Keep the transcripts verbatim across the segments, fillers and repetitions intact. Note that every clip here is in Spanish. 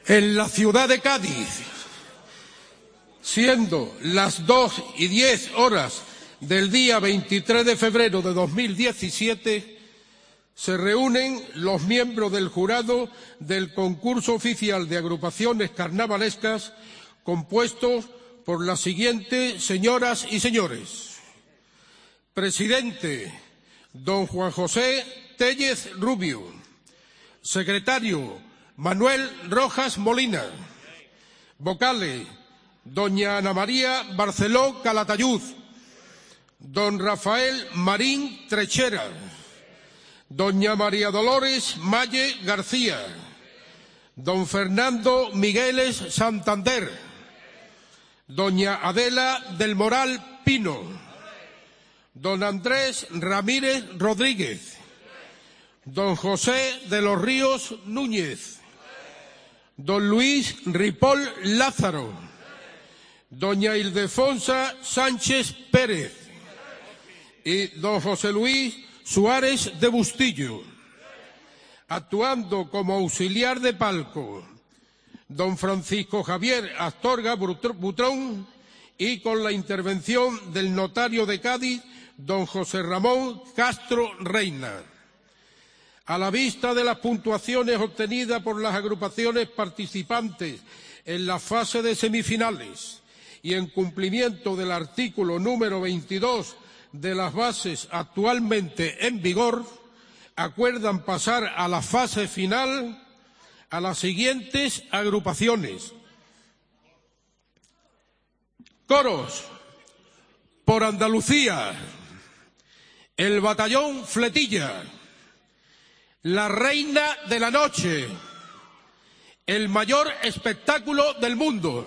En la ciudad de Cádiz, siendo las dos y diez horas del día veintitrés de febrero de dos mil diecisiete, se reúnen los miembros del jurado del concurso oficial de agrupaciones carnavalescas, compuestos por las siguientes señoras y señores. Presidente, don Juan José Tellez Rubio. Secretario, Manuel Rojas Molina. Vocales, doña Ana María Barceló Calatayud, don Rafael Marín Trechera, doña María Dolores Malle García, don Fernando Migueles Santander, doña Adela del Moral Pino, don Andrés Ramírez Rodríguez, don José de los Ríos Núñez, don Luis Ripoll Lázaro, doña Ildefonsa Sánchez Pérez y don José Luis Suárez de Bustillo. Actuando como auxiliar de palco, don Francisco Javier Astorga Butrón, y con la intervención del notario de Cádiz, don José Ramón Castro Reina. A la vista de las puntuaciones obtenidas por las agrupaciones participantes en la fase de semifinales y en cumplimiento del artículo número veintidós de las bases actualmente en vigor, acuerdan pasar a la fase final a las siguientes agrupaciones. Coros: por Andalucía, el Batallón Fletilla, la Reina de la Noche, el mayor espectáculo del mundo.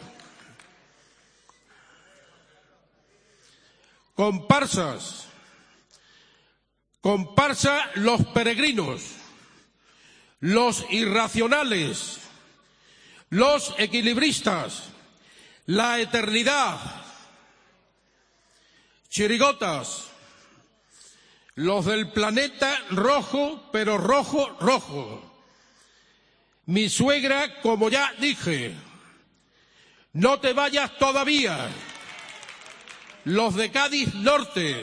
Comparsas: comparsa Los Peregrinos, Los Irracionales, Los Equilibristas, La Eternidad. Chirigotas: los del planeta rojo, pero rojo, rojo. Mi suegra, como ya dije. No te vayas todavía. Los de Cádiz Norte.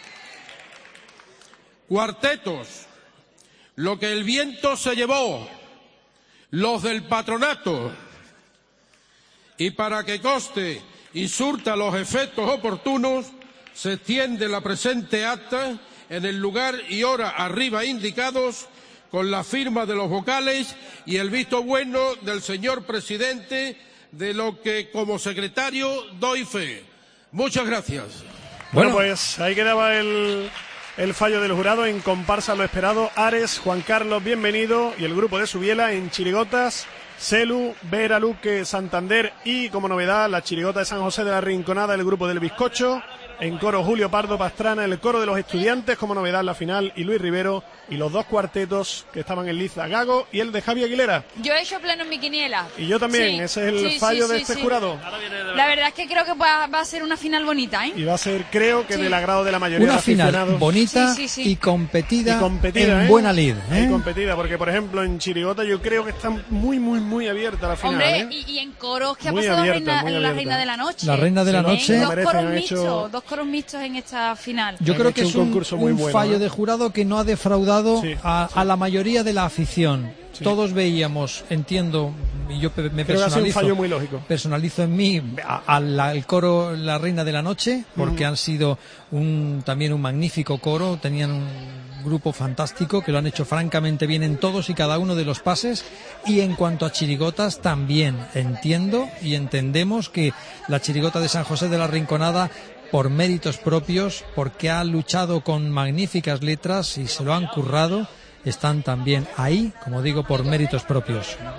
Cuartetos: lo que el viento se llevó. Los del patronato. Y para que conste y surta los efectos oportunos, se extiende la presente acta en el lugar y hora arriba indicados, con la firma de los vocales y el visto bueno del señor presidente, de lo que como secretario doy fe. Muchas gracias. Bueno, bueno pues ahí quedaba el, el fallo del jurado. En comparsa lo esperado, Ares, Juan Carlos, bienvenido, y el grupo de Subiela. En chirigotas, Celu, Vera Luque, Santander, y como novedad la chirigota de San José de la Rinconada, el grupo del Bizcocho. En coro, Julio Pardo Pastrana, el coro de los estudiantes, como novedad la final, y Luis Rivero, y los dos cuartetos que estaban en liza, Gago y el de Javi Aguilera. Yo he hecho pleno en mi quiniela. Y yo también, sí, ese es el sí, fallo sí, de sí, este sí. jurado. La verdad es que creo que va, va a ser una final bonita, ¿eh? Y va a ser, creo que sí. del agrado de la mayoría una de aficionados. Una final bonita sí, sí, sí. y competida, y competida en ¿eh? buena lid. ¿eh? Y competida, porque por ejemplo en chirigota yo creo que está muy, muy, muy abierta la final. Hombre, ¿eh? y, y en coros, ¿qué ha muy pasado abierta, reina, la Reina de la Noche? La Reina de la Noche. Dos coros mixtos, hecho... dos coros mixtos en esta final. Yo creo que es un, un, muy un bueno, fallo ¿eh? de jurado que no ha defraudado sí, a, sí. a la mayoría de la afición. Sí. Todos veíamos, entiendo, y yo me creo personalizo, que ha sido un fallo muy lógico. personalizo en mí al coro La Reina de la Noche, porque mm. han sido un, también un magnífico coro, tenían un grupo fantástico que lo han hecho francamente bien en todos y cada uno de los pases. Y en cuanto a chirigotas, también entiendo y entendemos que la chirigota de San José de la Rinconada, por méritos propios, porque ha luchado con magníficas letras y se lo han currado, están también ahí, como digo, por méritos propios.